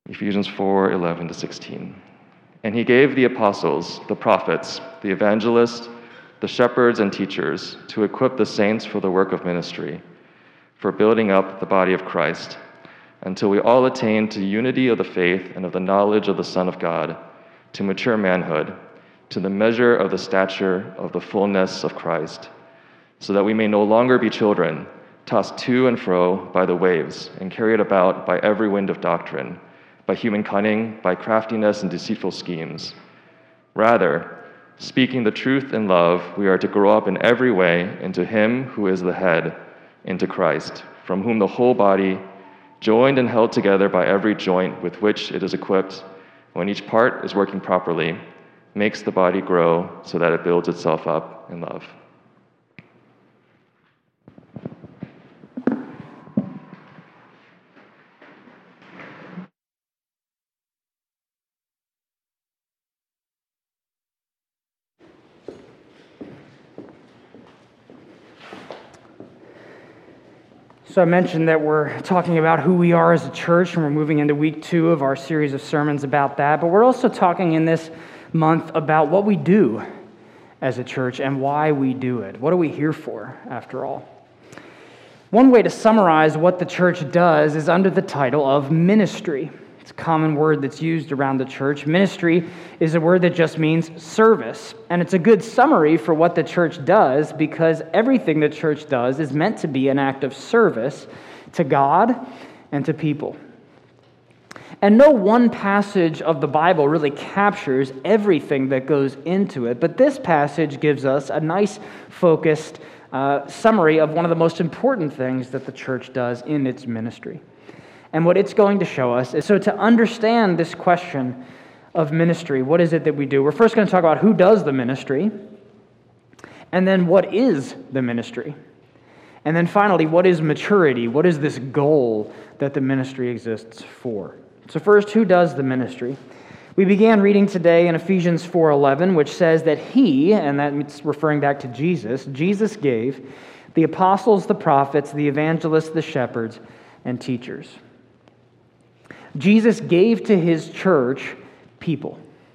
Ephesians 4:11-16. And he gave the apostles, the prophets, the evangelists, the shepherds and teachers to equip the saints for the work of ministry, for building up the body of Christ, until we all attain to unity of the faith and of the knowledge of the Son of God, to mature manhood, to the measure of the stature of the fullness of Christ, so that we may no longer be children, tossed to and fro by the waves, and carried about by every wind of doctrine, by human cunning, by craftiness and deceitful schemes. Rather, speaking the truth in love, we are to grow up in every way into Him who is the head, into Christ, from whom the whole body, joined and held together by every joint with which it is equipped, when each part is working properly, makes the body grow so that it builds itself up in love. So I mentioned that we're talking about who we are as a church, and we're moving into week 2 of our series of sermons about that. But we're also talking in this month about what we do as a church and why we do it. What are we here for, after all? One way to summarize what the church does is under the title of ministry. It's a common word that's used around the church. Ministry is a word that just means service. And it's a good summary for what the church does, because everything the church does is meant to be an act of service to God and to people. And no one passage of the Bible really captures everything that goes into it, but this passage gives us a nice, focused summary of one of the most important things that the church does in its ministry. And what it's going to show us is, so to understand this question of ministry, what is it that we do? We're first going to talk about who does the ministry, and then what is the ministry? And then finally, what is maturity? What is this goal that the ministry exists for? So first, who does the ministry? We began reading today in Ephesians 4:11, which says that He, and that's referring back to Jesus, Jesus gave the apostles, the prophets, the evangelists, the shepherds, and teachers. Jesus gave to His church people.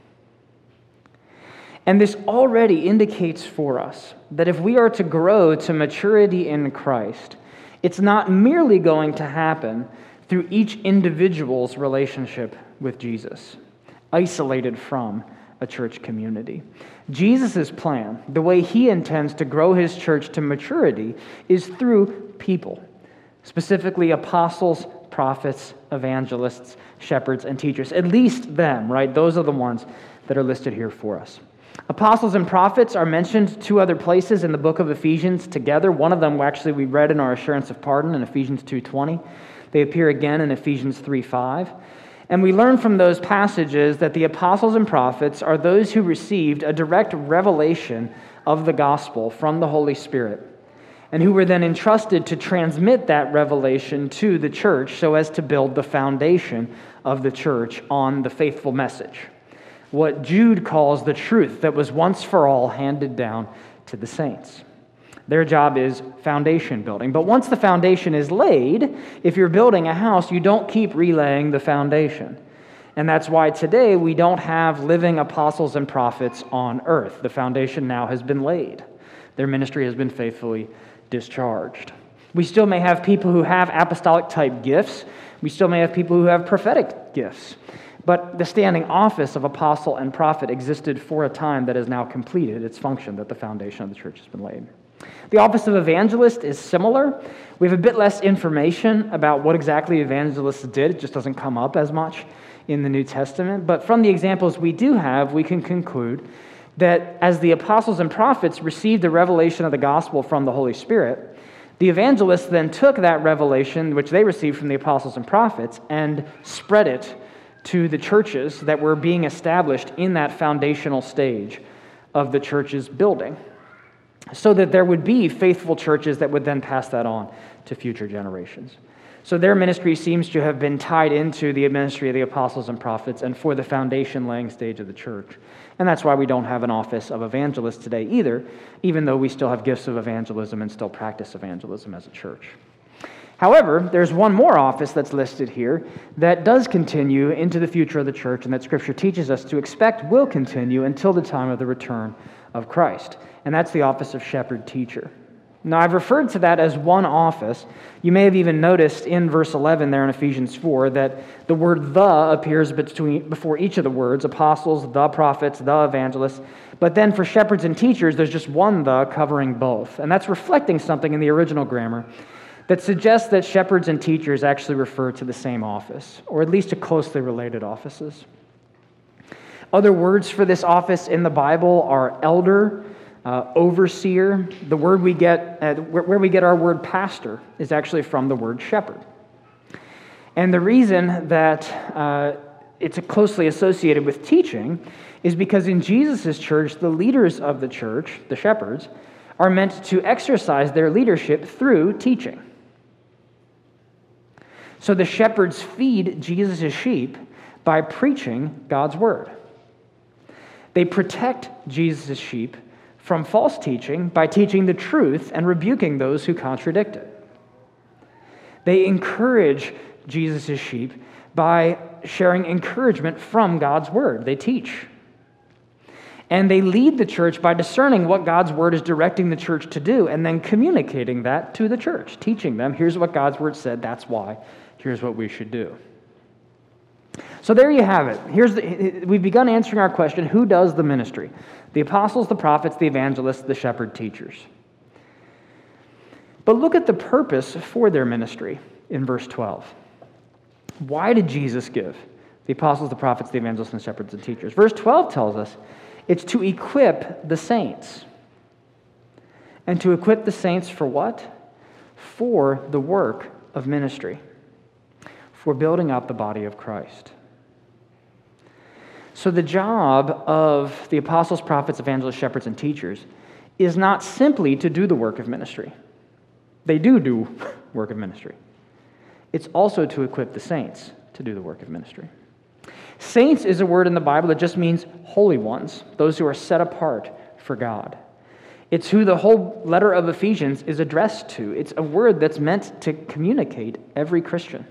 And this already indicates for us that if we are to grow to maturity in Christ, it's not merely going to happen through each individual's relationship with Jesus, isolated from a church community. Jesus' plan, the way He intends to grow His church to maturity, is through people, specifically apostles, prophets, evangelists, shepherds, and teachers. At least them, right? Those are the ones that are listed here for us. Apostles and prophets are mentioned 2 other places in the book of Ephesians together. One of them actually we read in our assurance of pardon in Ephesians 2:20. They appear again in Ephesians 3:5. And we learn from those passages that the apostles and prophets are those who received a direct revelation of the gospel from the Holy Spirit, and who were then entrusted to transmit that revelation to the church so as to build the foundation of the church on the faithful message, what Jude calls the truth that was once for all handed down to the saints. Their job is foundation building. But once the foundation is laid, if you're building a house, you don't keep relaying the foundation. And that's why today we don't have living apostles and prophets on earth. The foundation now has been laid. Their ministry has been faithfully discharged. We still may have people who have apostolic-type gifts. We still may have people who have prophetic gifts. But the standing office of apostle and prophet existed for a time that has now completed its function, that the foundation of the church has been laid. The office of evangelist is similar. We have a bit less information about what exactly evangelists did. It just doesn't come up as much in the New Testament. But from the examples we do have, we can conclude that as the apostles and prophets received the revelation of the gospel from the Holy Spirit, the evangelists then took that revelation, which they received from the apostles and prophets, and spread it to the churches that were being established in that foundational stage of the church's building, so that there would be faithful churches that would then pass that on to future generations. So their ministry seems to have been tied into the ministry of the apostles and prophets and for the foundation-laying stage of the church. And that's why we don't have an office of evangelist today either, even though we still have gifts of evangelism and still practice evangelism as a church. However, there's one more office that's listed here that does continue into the future of the church and that Scripture teaches us to expect will continue until the time of the return of Christ, and that's the office of shepherd teacher. Now, I've referred to that as one office. You may have even noticed in verse 11 there in Ephesians 4 that the word "the" appears before each of the words, apostles, the prophets, the evangelists. But then for shepherds and teachers, there's just one "the" covering both. And that's reflecting something in the original grammar that suggests that shepherds and teachers actually refer to the same office, or at least to closely related offices. Other words for this office in the Bible are elder, overseer. The word we get, where we get our word pastor, is actually from the word shepherd. And the reason that it's closely associated with teaching is because in Jesus' church, the leaders of the church, the shepherds, are meant to exercise their leadership through teaching. So the shepherds feed Jesus' sheep by preaching God's word. They protect Jesus' sheep from false teaching by teaching the truth and rebuking those who contradict it. They encourage Jesus' sheep by sharing encouragement from God's word. They teach. And they lead the church by discerning what God's word is directing the church to do and then communicating that to the church, teaching them, here's what God's word said, that's why, here's what we should do. So there you have it. We've begun answering our question, who does the ministry? The apostles, the prophets, the evangelists, the shepherd teachers. But look at the purpose for their ministry in verse 12. Why did Jesus give the apostles, the prophets, the evangelists, and the shepherds and teachers? Verse 12 tells us it's to equip the saints. And to equip the saints for what? For the work of ministry. For building up the body of Christ. So the job of the apostles, prophets, evangelists, shepherds, and teachers is not simply to do the work of ministry. They do work of ministry. It's also to equip the saints to do the work of ministry. Saints is a word in the Bible that just means holy ones, those who are set apart for God. It's who the whole letter of Ephesians is addressed to. It's a word that's meant to communicate every Christian.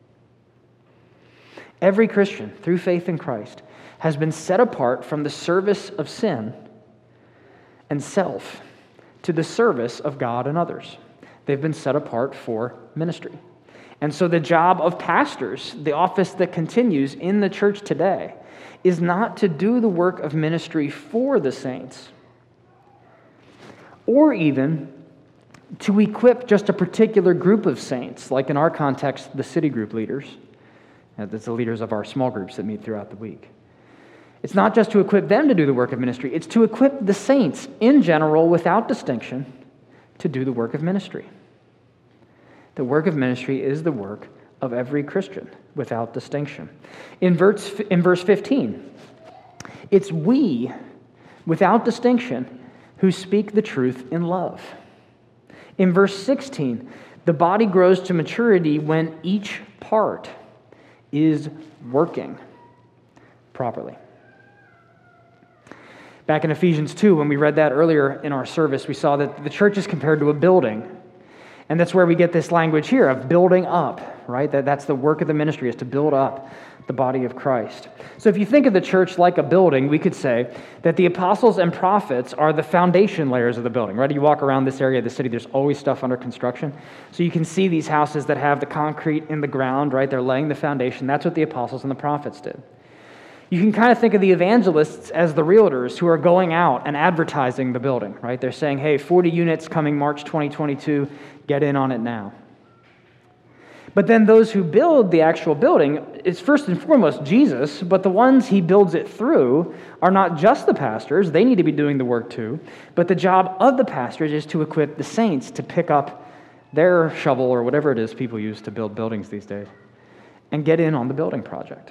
Every Christian, through faith in Christ, has been set apart from the service of sin and self to the service of God and others. They've been set apart for ministry. And so the job of pastors, the office that continues in the church today, is not to do the work of ministry for the saints, or even to equip just a particular group of saints, like in our context, the city group leaders. That's the leaders of our small groups that meet throughout the week. It's not just to equip them to do the work of ministry, it's to equip the saints in general, without distinction, to do the work of ministry. The work of ministry is the work of every Christian, without distinction. In verse 15, it's we, without distinction, who speak the truth in love. In verse 16, the body grows to maturity when each part is working properly. Back in Ephesians 2, when we read that earlier in our service, we saw that the church is compared to a building. And that's where we get this language here of building up, right? That's the work of the ministry, is to build up the body of Christ. So if you think of the church like a building, we could say that the apostles and prophets are the foundation layers of the building, right? You walk around this area of the city, there's always stuff under construction. So you can see these houses that have the concrete in the ground, right? They're laying the foundation. That's what the apostles and the prophets did. You can kind of think of the evangelists as the realtors who are going out and advertising the building, right? They're saying, hey, 40 units coming March 2022, get in on it now. But then those who build the actual building, it's first and foremost Jesus, but the ones he builds it through are not just the pastors. They need to be doing the work too. But the job of the pastors is to equip the saints to pick up their shovel or whatever it is people use to build buildings these days and get in on the building project.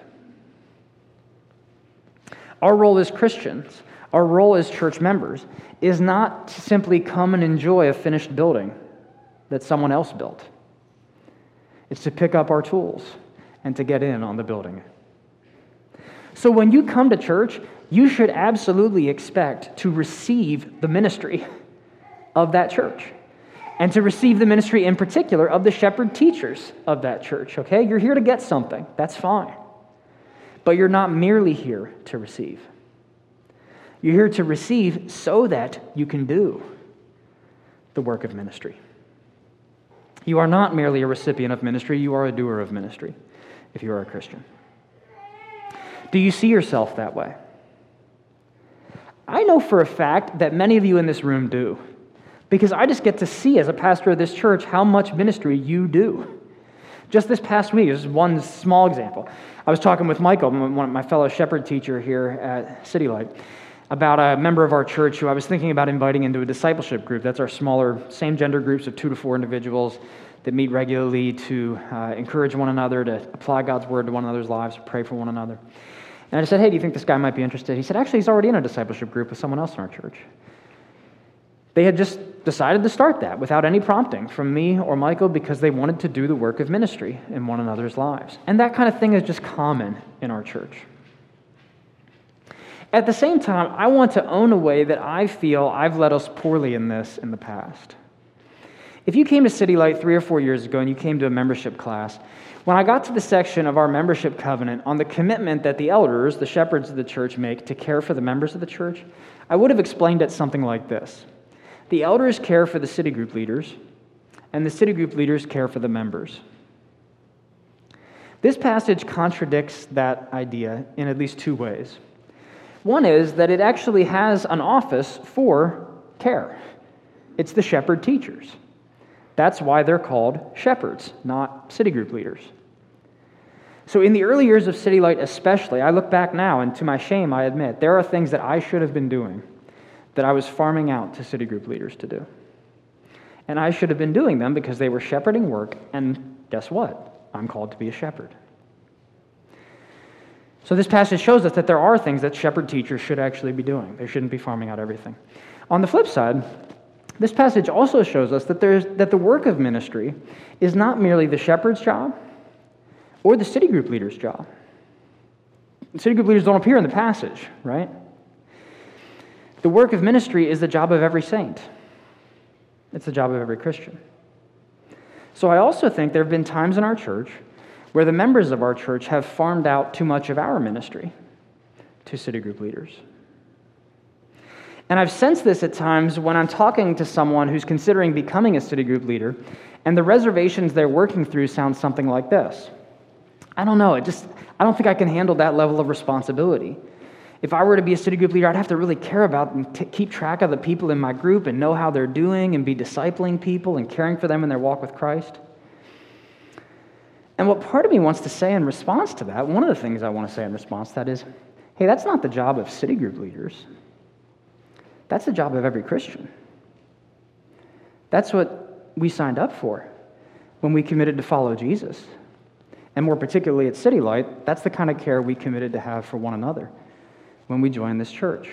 Our role as Christians, our role as church members, is not to simply come and enjoy a finished building that someone else built. It's to pick up our tools and to get in on the building. So when you come to church, you should absolutely expect to receive the ministry of that church. and to receive the ministry in particular of the shepherd teachers of that church, okay? You're here to get something. That's fine. But you're not merely here to receive. You're here to receive so that you can do the work of ministry. You are not merely a recipient of ministry, you are a doer of ministry if you are a Christian. Do you see yourself that way? I know for a fact that many of you in this room do, because I just get to see as a pastor of this church how much ministry you do. Just this past week, this is one small example. I was talking with Michael, my fellow shepherd teacher here at City Light, about a member of our church who I was thinking about inviting into a discipleship group. That's our smaller, same-gender groups of 2 to 4 individuals that meet regularly to encourage one another, to apply God's word to one another's lives, pray for one another. And I said, hey, do you think this guy might be interested? He said, actually, he's already in a discipleship group with someone else in our church. They had just decided to start that without any prompting from me or Michael because they wanted to do the work of ministry in one another's lives. And that kind of thing is just common in our church. At the same time, I want to own a way that I feel I've led us poorly in this in the past. If you came to City Light 3 or 4 years ago and you came to a membership class, when I got to the section of our membership covenant on the commitment that the elders, the shepherds of the church, make to care for the members of the church, I would have explained it something like this. The elders care for the city group leaders, and the city group leaders care for the members. This passage contradicts that idea in at least 2 ways. One is that it actually has an office for care. It's the shepherd teachers. That's why they're called shepherds, not city group leaders. So in the early years of City Light especially, I look back now, and to my shame, I admit, there are things that I should have been doing that I was farming out to city group leaders to do. And I should have been doing them because they were shepherding work, and guess what? I'm called to be a shepherd. So this passage shows us that there are things that shepherd teachers should actually be doing. They shouldn't be farming out everything. On the flip side, this passage also shows us that the work of ministry is not merely the shepherd's job or the city group leader's job. City group leaders don't appear in the passage, right? The work of ministry is the job of every saint. It's the job of every Christian. So I also think there have been times in our church where the members of our church have farmed out too much of our ministry to city group leaders. And I've sensed this at times when I'm talking to someone who's considering becoming a city group leader, and the reservations they're working through sound something like this. I don't know, I don't think I can handle that level of responsibility. If I were to be a city group leader, I'd have to really care about and keep track of the people in my group and know how they're doing and be discipling people and caring for them in their walk with Christ. And what part of me wants to say in response to that, one of the things I want to say in response to that is, hey, that's not the job of city group leaders. That's the job of every Christian. That's what we signed up for when we committed to follow Jesus. And more particularly at City Light, that's the kind of care we committed to have for one another when we joined this church.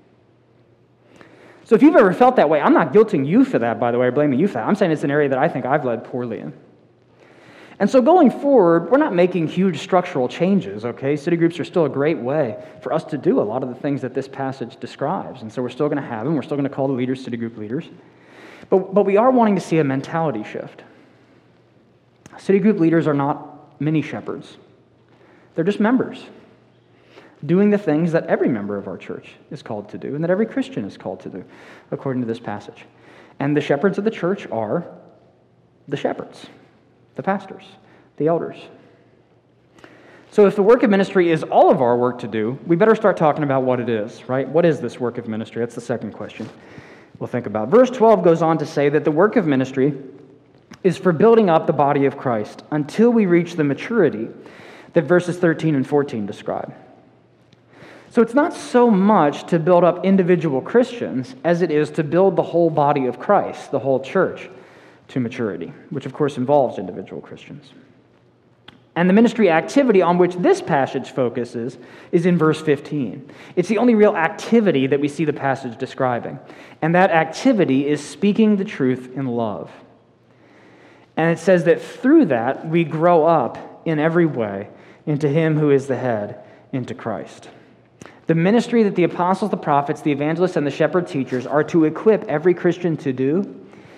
So if you've ever felt that way, I'm not guilting you for that, by the way, or blaming you for that. I'm saying it's an area that I think I've led poorly in. And so going forward, we're not making huge structural changes, okay? City groups are still a great way for us to do a lot of the things that this passage describes. And so we're still going to have them. We're still going to call the leaders city group leaders. But we are wanting to see a mentality shift. City group leaders are not mini shepherds. They're just members doing the things that every member of our church is called to do and that every Christian is called to do, according to this passage. And the shepherds of the church are the shepherds, the pastors, the elders. So if the work of ministry is all of our work to do, we better start talking about what it is, right? What is this work of ministry? That's the second question we'll think about. Verse 12 goes on to say that the work of ministry is for building up the body of Christ until we reach the maturity that verses 13 and 14 describe. So it's not so much to build up individual Christians as it is to build the whole body of Christ, the whole church, to maturity, which of course involves individual Christians. And the ministry activity on which this passage focuses is in verse 15. It's the only real activity that we see the passage describing. And that activity is speaking the truth in love. And it says that through that we grow up in every way into Him who is the head, into Christ. The ministry that the apostles, the prophets, the evangelists, and the shepherd teachers are to equip every Christian to do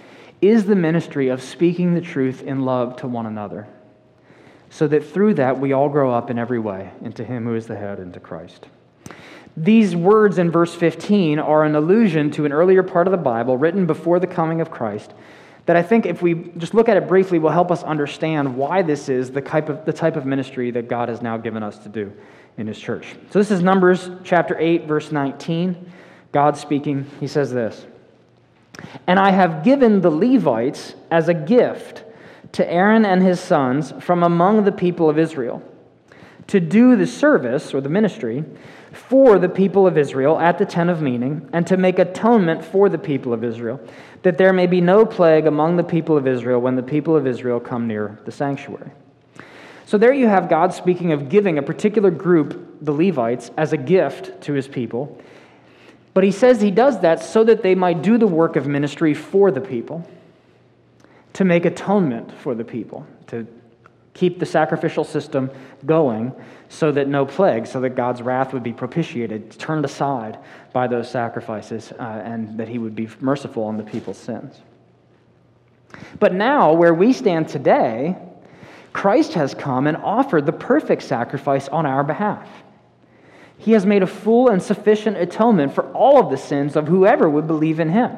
is the ministry of speaking the truth in love to one another, so that through that we all grow up in every way into Him who is the head, into Christ. These words in verse 15 are an allusion to an earlier part of the Bible written before the coming of Christ that I think if we just look at it briefly will help us understand why this is the type of ministry that God has now given us to do in His church. So this is Numbers chapter 8, verse 19. God speaking, He says this, "And I have given the Levites as a gift to Aaron and his sons from among the people of Israel to do the service," or the ministry, "for the people of Israel at the tent of meeting, and to make atonement for the people of Israel, that there may be no plague among the people of Israel when the people of Israel come near the sanctuary." So there you have God speaking of giving a particular group, the Levites, as a gift to His people. But He says He does that so that they might do the work of ministry for the people, to make atonement for the people, to keep the sacrificial system going so that no plague, so that God's wrath would be propitiated, turned aside by those sacrifices, and that He would be merciful on the people's sins. But now, where we stand today, Christ has come and offered the perfect sacrifice on our behalf. He has made a full and sufficient atonement for all of the sins of whoever would believe in Him.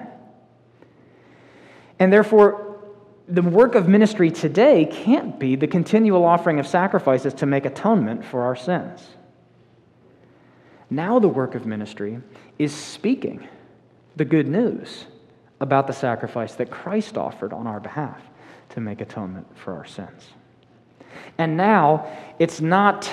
And therefore, the work of ministry today can't be the continual offering of sacrifices to make atonement for our sins. Now the work of ministry is speaking the good news about the sacrifice that Christ offered on our behalf to make atonement for our sins. And now it's not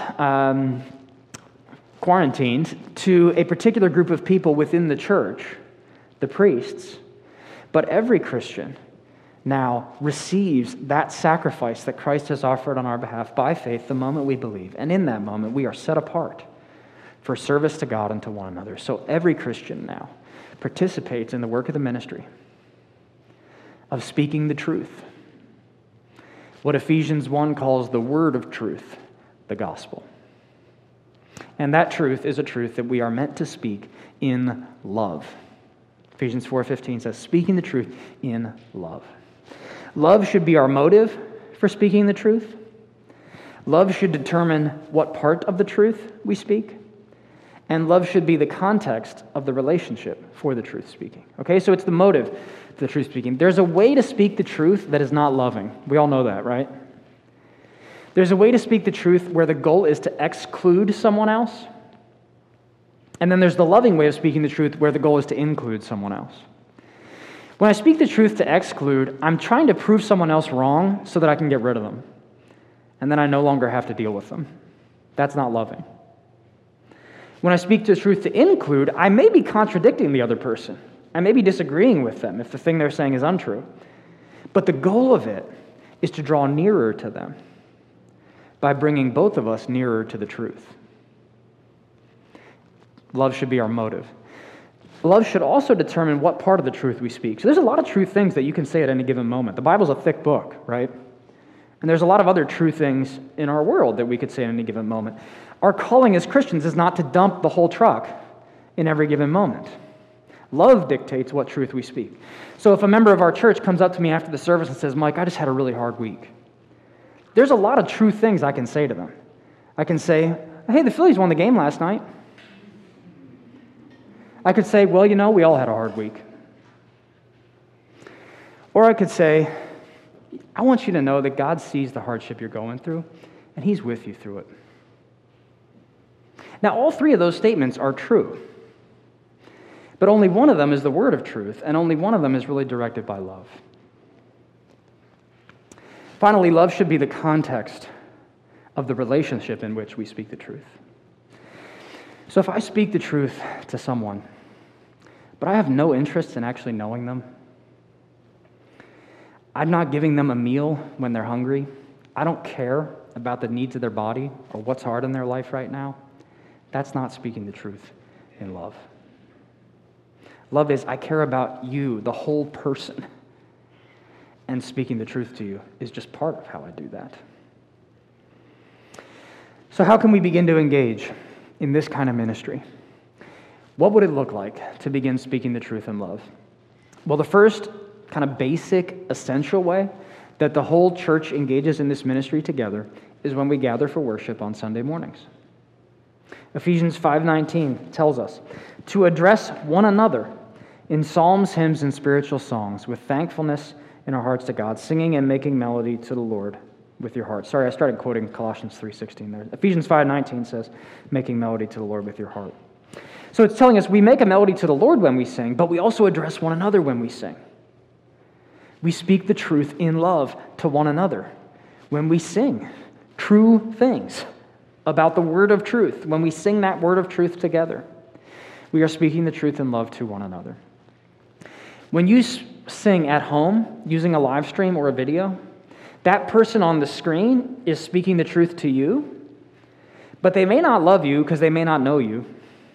quarantined to a particular group of people within the church, the priests, but every Christian now receives that sacrifice that Christ has offered on our behalf by faith the moment we believe. And in that moment, we are set apart for service to God and to one another. So every Christian now participates in the work of the ministry of speaking the truth. What Ephesians 1 calls the word of truth, the gospel. And that truth is a truth that we are meant to speak in love. Ephesians 4:15 says, speaking the truth in love. Love should be our motive for speaking the truth. Love should determine what part of the truth we speak. And love should be the context of the relationship for the truth speaking. Okay, so it's the motive for the truth speaking. There's a way to speak the truth that is not loving. We all know that, right? There's a way to speak the truth where the goal is to exclude someone else. And then there's the loving way of speaking the truth where the goal is to include someone else. When I speak the truth to exclude, I'm trying to prove someone else wrong so that I can get rid of them. And then I no longer have to deal with them. That's not loving. When I speak the truth to include, I may be contradicting the other person. I may be disagreeing with them if the thing they're saying is untrue. But the goal of it is to draw nearer to them by bringing both of us nearer to the truth. Love should be our motive. Love should also determine what part of the truth we speak. So there's a lot of true things that you can say at any given moment. The Bible's a thick book, right? And there's a lot of other true things in our world that we could say at any given moment. Our calling as Christians is not to dump the whole truck in every given moment. Love dictates what truth we speak. So if a member of our church comes up to me after the service and says, Mike, I just had a really hard week, there's a lot of true things I can say to them. I can say, hey, the Phillies won the game last night. I could say, well, you know, we all had a hard week. Or I could say, I want you to know that God sees the hardship you're going through, and He's with you through it. Now, all three of those statements are true, but only one of them is the word of truth, and only one of them is really directed by love. Finally, love should be the context of the relationship in which we speak the truth. So if I speak the truth to someone, but I have no interest in actually knowing them, I'm not giving them a meal when they're hungry, I don't care about the needs of their body or what's hard in their life right now, that's not speaking the truth in love. Love is, I care about you, the whole person, and speaking the truth to you is just part of how I do that. So how can we begin to engage in this kind of ministry? What would it look like to begin speaking the truth in love? Well, the first kind of basic, essential way that the whole church engages in this ministry together is when we gather for worship on Sunday mornings. Ephesians 5:19 tells us to address one another in psalms, hymns, and spiritual songs with thankfulness in our hearts to God, singing and making melody to the Lord with your heart. Sorry, I started quoting Colossians 3:16 there. Ephesians 5:19 says, making melody to the Lord with your heart. So it's telling us we make a melody to the Lord when we sing, but we also address one another when we sing. We speak the truth in love to one another when we sing true things about the word of truth. When we sing that word of truth together, we are speaking the truth in love to one another. When you sing at home using a live stream or a video, that person on the screen is speaking the truth to you, but they may not love you because they may not know you.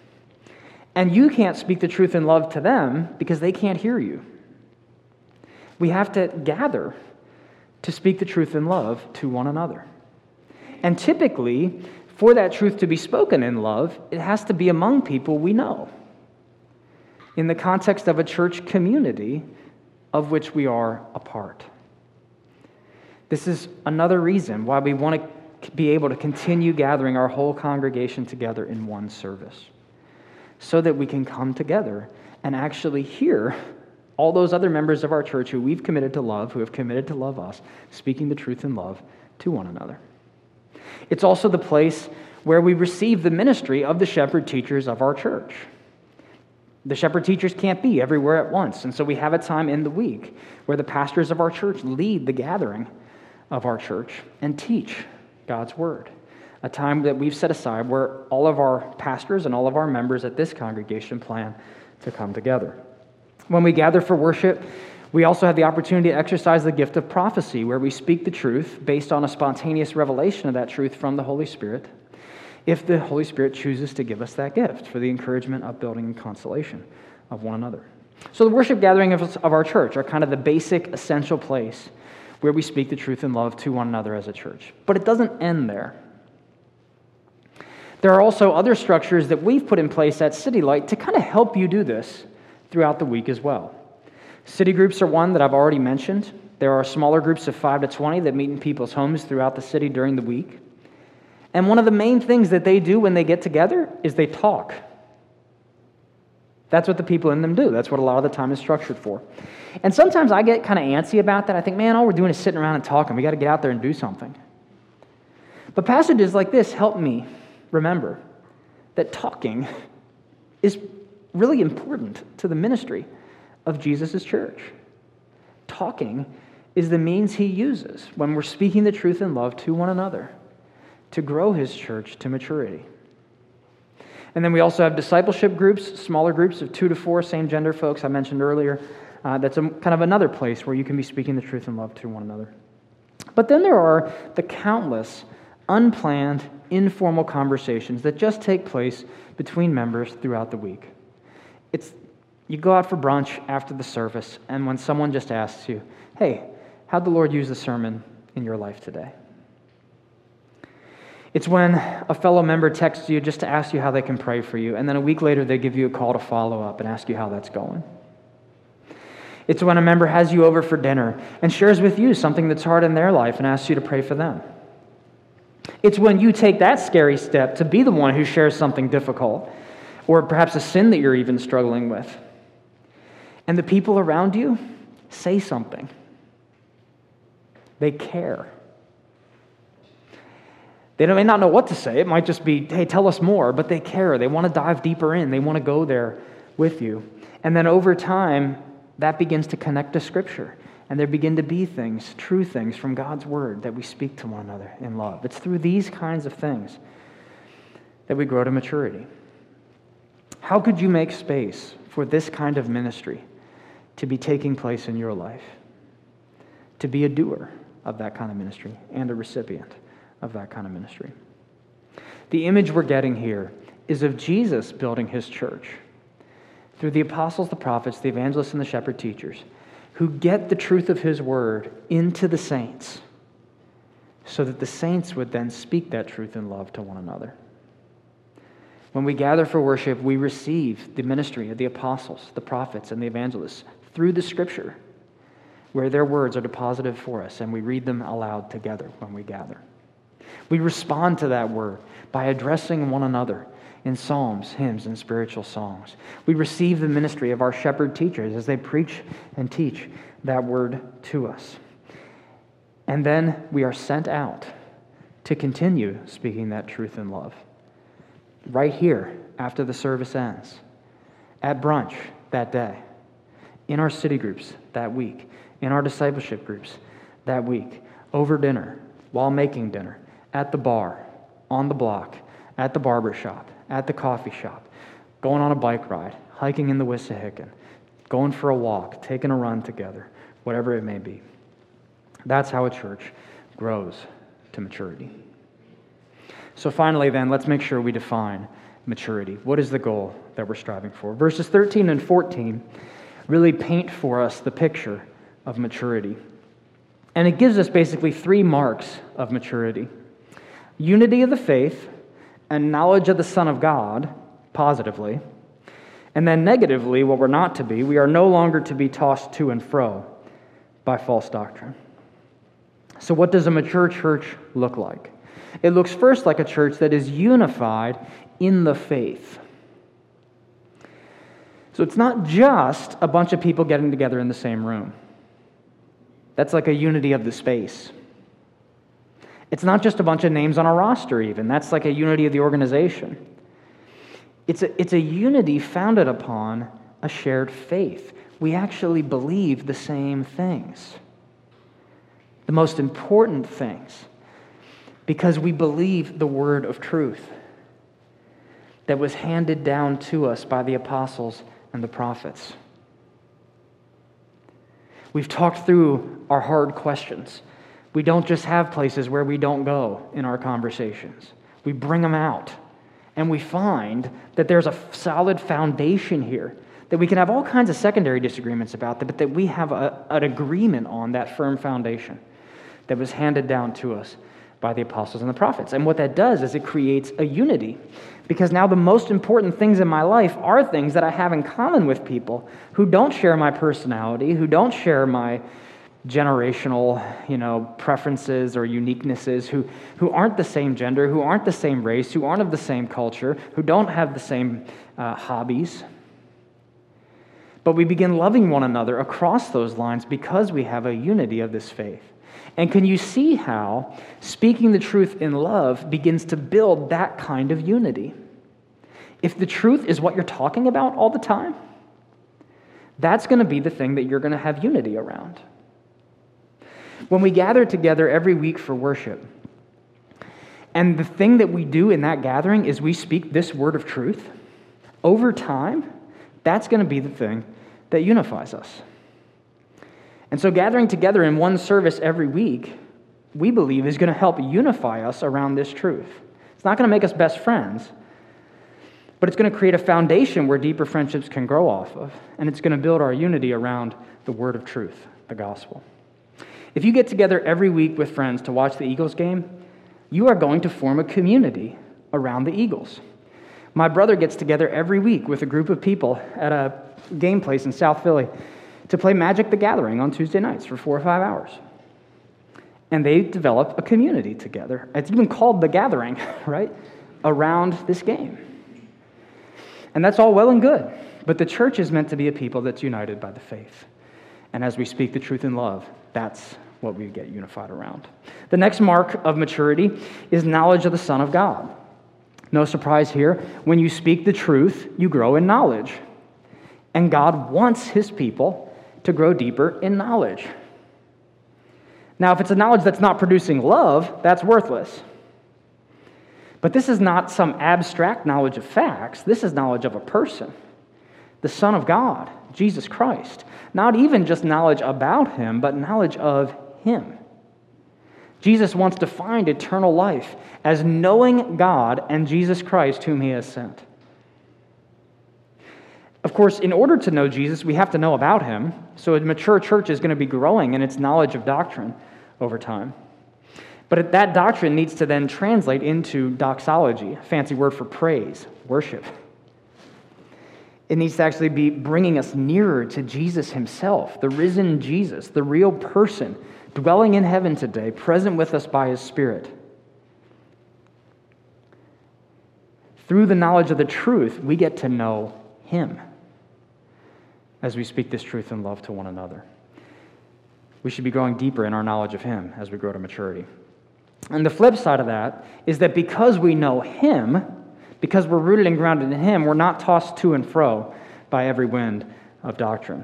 And you can't speak the truth in love to them because they can't hear you. We have to gather to speak the truth in love to one another. And typically, for that truth to be spoken in love, it has to be among people we know, in the context of a church community of which we are a part. This is another reason why we want to be able to continue gathering our whole congregation together in one service, so that we can come together and actually hear all those other members of our church who we've committed to love, who have committed to love us, speaking the truth in love to one another. It's also the place where we receive the ministry of the shepherd teachers of our church. The shepherd teachers can't be everywhere at once, and so we have a time in the week where the pastors of our church lead the gathering of our church and teach God's word. A time that we've set aside where all of our pastors and all of our members at this congregation plan to come together. When we gather for worship, we also have the opportunity to exercise the gift of prophecy, where we speak the truth based on a spontaneous revelation of that truth from the Holy Spirit, if the Holy Spirit chooses to give us that gift for the encouragement, upbuilding, and consolation of one another. So the worship gathering of our church are kind of the basic, essential place where we speak the truth in love to one another as a church. But it doesn't end there. There are also other structures that we've put in place at City Light to kind of help you do this throughout the week as well. City groups are one that I've already mentioned. There are smaller groups of 5 to 20 that meet in people's homes throughout the city during the week. And one of the main things that they do when they get together is they talk. That's what the people in them do. That's what a lot of the time is structured for. And sometimes I get kind of antsy about that. I think, man, all we're doing is sitting around and talking. We got to get out there and do something. But passages like this help me remember that talking is really important to the ministry of Jesus' church. Talking is the means he uses when we're speaking the truth in love to one another to grow his church to maturity. And then we also have discipleship groups, smaller groups of 2 to 4 same-gender folks I mentioned earlier. That's kind of another place where you can be speaking the truth in love to one another. But then there are the countless unplanned, informal conversations that just take place between members throughout the week. You go out for brunch after the service, and when someone just asks you, hey, how'd the Lord use the sermon in your life today? It's when a fellow member texts you just to ask you how they can pray for you, and then a week later they give you a call to follow up and ask you how that's going. It's when a member has you over for dinner and shares with you something that's hard in their life and asks you to pray for them. It's when you take that scary step to be the one who shares something difficult, or perhaps a sin that you're even struggling with. And the people around you say something. They care. They may not know what to say. It might just be, hey, tell us more, but they care. They want to dive deeper in. They want to go there with you. And then over time, that begins to connect to Scripture. And there begin to be things, true things from God's Word that we speak to one another in love. It's through these kinds of things that we grow to maturity. How could you make space for this kind of ministry to be taking place in your life? To be a doer of that kind of ministry and a recipient of that kind of ministry. The image we're getting here is of Jesus building his church through the apostles, the prophets, the evangelists, and the shepherd teachers who get the truth of his word into the saints so that the saints would then speak that truth in love to one another. When we gather for worship, we receive the ministry of the apostles, the prophets, and the evangelists through the Scripture where their words are deposited for us and we read them aloud together when we gather. We respond to that word by addressing one another in psalms, hymns, and spiritual songs. We receive the ministry of our shepherd teachers as they preach and teach that word to us. And then we are sent out to continue speaking that truth in love. Right here, after the service ends, at brunch that day, in our city groups that week, in our discipleship groups that week, over dinner, while making dinner, at the bar, on the block, at the barber shop, at the coffee shop, going on a bike ride, hiking in the Wissahickon, going for a walk, taking a run together, whatever it may be. That's how a church grows to maturity. So finally then, let's make sure we define maturity. What is the goal that we're striving for? Verses 13 and 14 really paint for us the picture of maturity. And it gives us basically 3 marks of maturity: unity of the faith, and knowledge of the Son of God, positively. And then negatively, what we're not to be, we are no longer to be tossed to and fro by false doctrine. So what does a mature church look like? It looks first like a church that is unified in the faith. So it's not just a bunch of people getting together in the same room. That's like a unity of the space. It's not just a bunch of names on a roster even. That's like a unity of the organization. It's a unity founded upon a shared faith. We actually believe the same things. The most important things. Because we believe the word of truth that was handed down to us by the apostles and the prophets. We've talked through our hard questions. We don't just have places where we don't go in our conversations. We bring them out, and we find that there's a solid foundation here that we can have all kinds of secondary disagreements about, but that we have an agreement on that firm foundation that was handed down to us by the apostles and the prophets. And what that does is it creates a unity, because now the most important things in my life are things that I have in common with people who don't share my personality, who don't share my generational, preferences or uniquenesses, who aren't the same gender, who aren't the same race, who aren't of the same culture, who don't have the same hobbies. But we begin loving one another across those lines because we have a unity of this faith. And can you see how speaking the truth in love begins to build that kind of unity? If the truth is what you're talking about all the time, that's going to be the thing that you're going to have unity around. When we gather together every week for worship, and the thing that we do in that gathering is we speak this word of truth, over time, that's going to be the thing that unifies us. And so gathering together in one service every week, we believe is going to help unify us around this truth. It's not going to make us best friends, but it's going to create a foundation where deeper friendships can grow off of, and it's going to build our unity around the word of truth, the gospel. If you get together every week with friends to watch the Eagles game, you are going to form a community around the Eagles. My brother gets together every week with a group of people at a game place in South Philly to play Magic the Gathering on Tuesday nights for 4 or 5 hours. And they develop a community together. It's even called The Gathering, right? Around this game. And that's all well and good. But the church is meant to be a people that's united by the faith. And as we speak the truth in love, that's what we get unified around. The next mark of maturity is knowledge of the Son of God. No surprise here. When you speak the truth, you grow in knowledge. And God wants his people to grow deeper in knowledge. Now, if it's a knowledge that's not producing love, that's worthless. But this is not some abstract knowledge of facts. This is knowledge of a person, the Son of God, Jesus Christ. Not even just knowledge about him, but knowledge of him. Jesus wants to find eternal life as knowing God and Jesus Christ whom he has sent. Of course, in order to know Jesus, we have to know about him. So a mature church is going to be growing in its knowledge of doctrine over time. But that doctrine needs to then translate into doxology, a fancy word for praise, worship. It needs to actually be bringing us nearer to Jesus himself, the risen Jesus, the real person, dwelling in heaven today, present with us by his Spirit. Through the knowledge of the truth, we get to know him as we speak this truth in love to one another. We should be growing deeper in our knowledge of him as we grow to maturity. And the flip side of that is that because we know him, because we're rooted and grounded in him, we're not tossed to and fro by every wind of doctrine.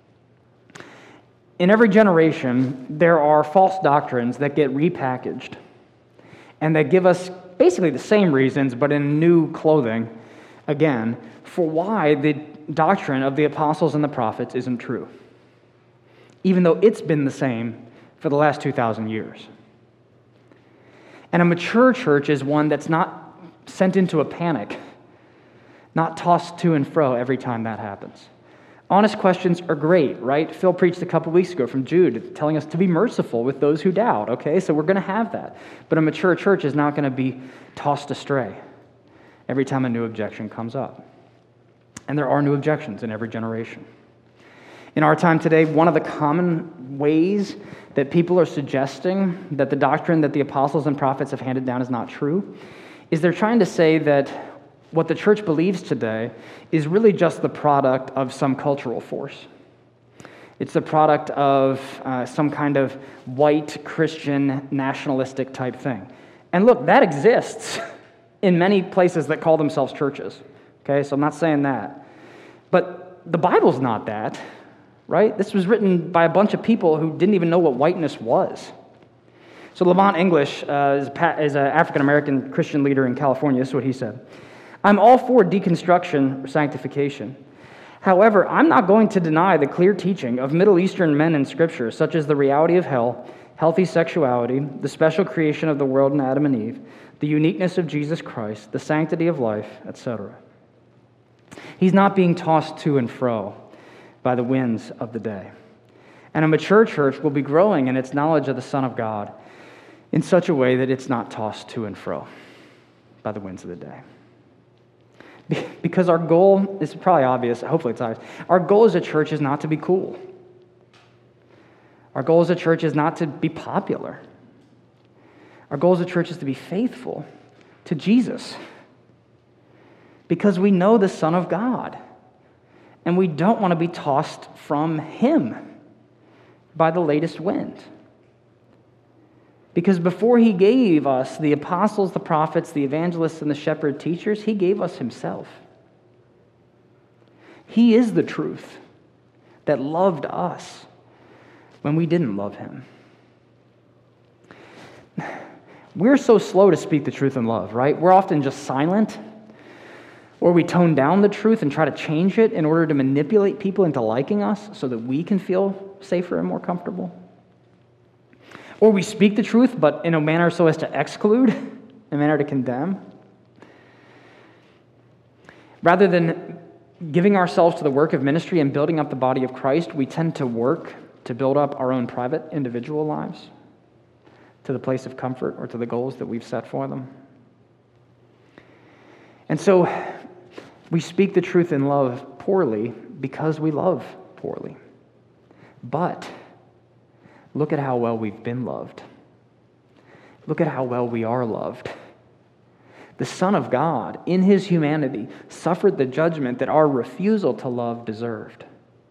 In every generation, there are false doctrines that get repackaged and that give us basically the same reasons, but in new clothing, again, for why the doctrine of the apostles and the prophets isn't true, even though it's been the same for the last 2,000 years. And a mature church is one that's not sent into a panic, not tossed to and fro every time that happens. Honest questions are great, right? Phil preached a couple weeks ago from Jude telling us to be merciful with those who doubt, okay? So we're going to have that. But a mature church is not going to be tossed astray every time a new objection comes up. And there are new objections in every generation. In our time today, one of the common ways that people are suggesting that the doctrine that the apostles and prophets have handed down is not true is they're trying to say that what the church believes today is really just the product of some cultural force. It's the product of some kind of white Christian nationalistic type thing. And look, that exists in many places that call themselves churches. Okay, so I'm not saying that. But the Bible's not that, right? This was written by a bunch of people who didn't even know what whiteness was. So Lamont English is an African-American Christian leader in California. This is what he said. I'm all for deconstruction or sanctification. However, I'm not going to deny the clear teaching of Middle Eastern men in Scripture, such as the reality of hell, healthy sexuality, the special creation of the world in Adam and Eve, the uniqueness of Jesus Christ, the sanctity of life, etc. He's not being tossed to and fro by the winds of the day. And a mature church will be growing in its knowledge of the Son of God in such a way that it's not tossed to and fro by the winds of the day. Because our goal is probably obvious, hopefully it's obvious. Our goal as a church is not to be cool. Our goal as a church is not to be popular. Our goal as a church is to be faithful to Jesus. Because we know the Son of God. And we don't want to be tossed from him by the latest wind. Because before he gave us the apostles, the prophets, the evangelists, and the shepherd teachers, he gave us himself. He is the truth that loved us when we didn't love him. We're so slow to speak the truth in love, right? We're often just silent, or we tone down the truth and try to change it in order to manipulate people into liking us so that we can feel safer and more comfortable. Or we speak the truth, but in a manner so as to exclude, a manner to condemn. Rather than giving ourselves to the work of ministry and building up the body of Christ, we tend to work to build up our own private individual lives to the place of comfort or to the goals that we've set for them. And so we speak the truth in love poorly because we love poorly. But look at how well we've been loved. Look at how well we are loved. The Son of God, in his humanity, suffered the judgment that our refusal to love deserved.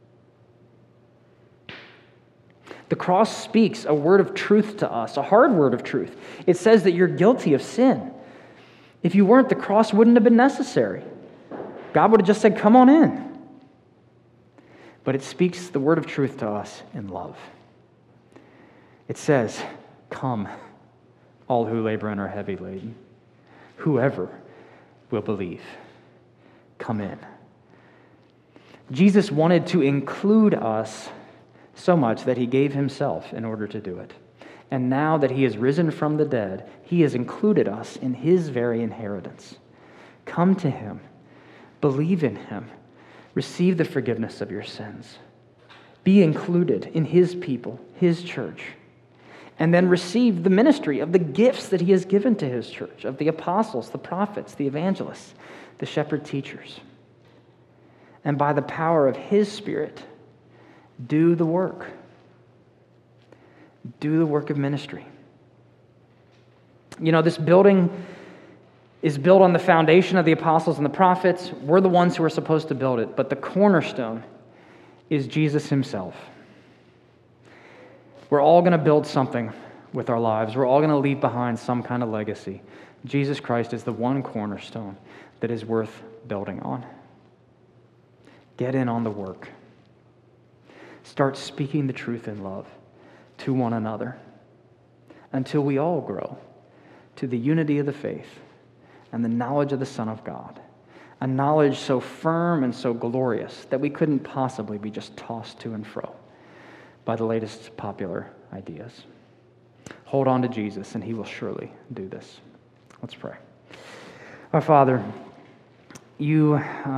The cross speaks a word of truth to us, a hard word of truth. It says that you're guilty of sin. If you weren't, the cross wouldn't have been necessary. God would have just said, come on in. But it speaks the word of truth to us in love. It says, come, all who labor and are heavy laden. Whoever will believe, come in. Jesus wanted to include us so much that he gave himself in order to do it. And now that he is risen from the dead, he has included us in his very inheritance. Come to him, believe in him, receive the forgiveness of your sins. Be included in his people, his church. And then receive the ministry of the gifts that he has given to his church, of the apostles, the prophets, the evangelists, the shepherd teachers. and by the power of His Spirit, do the work. Do the work of ministry. You know, this building is built on the foundation of the apostles and the prophets. We're the ones who are supposed to build it, but the cornerstone is Jesus Himself. We're all going to build something with our lives. We're all going to leave behind some kind of legacy. Jesus Christ is the one cornerstone that is worth building on. Get in on the work. Start speaking the truth in love to one another until we all grow to the unity of the faith and the knowledge of the Son of God, a knowledge so firm and so glorious that we couldn't possibly be just tossed to and fro by the latest popular ideas. Hold on to Jesus, and He will surely do this. Let's pray. Our Father, You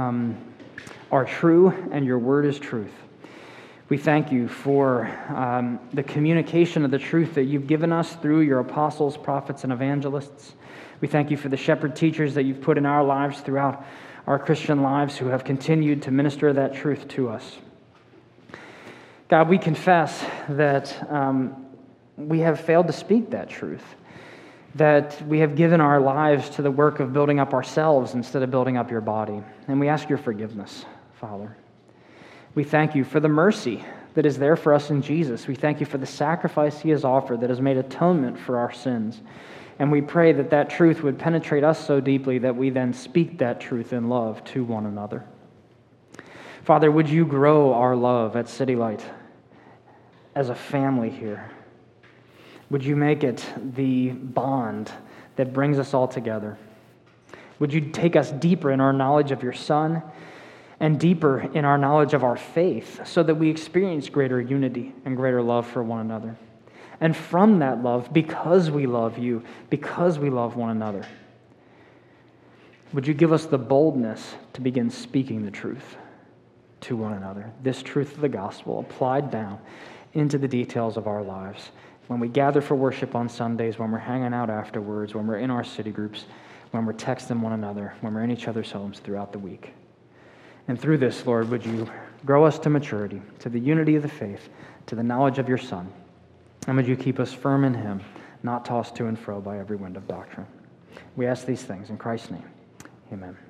are true, and Your word is truth. We thank You for the communication of the truth that You've given us through Your apostles, prophets, and evangelists. We thank You for the shepherd teachers that You've put in our lives throughout our Christian lives who have continued to minister that truth to us. God, we confess that we have failed to speak that truth, that we have given our lives to the work of building up ourselves instead of building up Your body. And we ask Your forgiveness, Father. We thank You for the mercy that is there for us in Jesus. We thank You for the sacrifice He has offered that has made atonement for our sins. And we pray that that truth would penetrate us so deeply that we then speak that truth in love to one another. Father, would You grow our love at City Light as a family here? Would You make it the bond that brings us all together? Would You take us deeper in our knowledge of Your Son and deeper in our knowledge of our faith so that we experience greater unity and greater love for one another? And from that love, because we love You, because we love one another, would You give us the boldness to begin speaking the truth to one another, this truth of the gospel applied down into the details of our lives. When we gather for worship on Sundays, when we're hanging out afterwards, when we're in our city groups, when we're texting one another, when we're in each other's homes throughout the week. And through this, Lord, would You grow us to maturity, to the unity of the faith, to the knowledge of Your Son. And would You keep us firm in Him, not tossed to and fro by every wind of doctrine. We ask these things in Christ's name. Amen.